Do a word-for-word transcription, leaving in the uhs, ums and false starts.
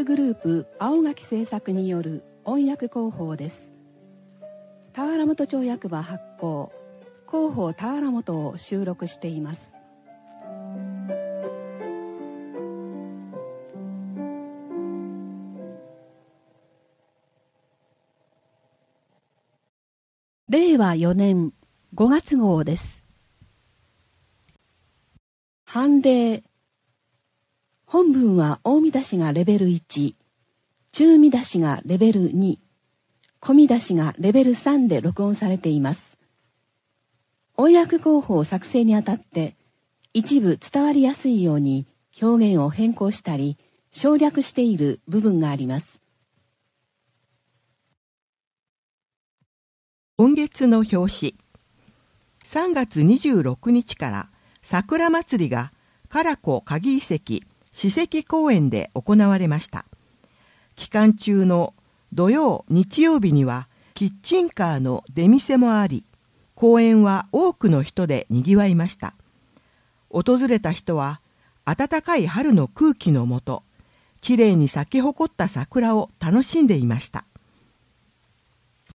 訳グループ青垣製作による音訳広報です。田原本町役場発行広報田原本を収録しています。れいわよねんごがつ号です。判例。本文は大見出しがレベルいち、中見出しがレベルに、小見出しがレベルさんで録音されています。音訳広報作成にあたって一部伝わりやすいように表現を変更したり省略している部分があります。 今月の表紙。さんがつにじゅうろくにちから桜祭りが唐子鍵遺跡史跡公園で行われました。期間中の土曜日曜日にはキッチンカーの出店もあり、公園は多くの人でにぎわいました。訪れた人は暖かい春の空気のもと、きれいに咲き誇った桜を楽しんでいました。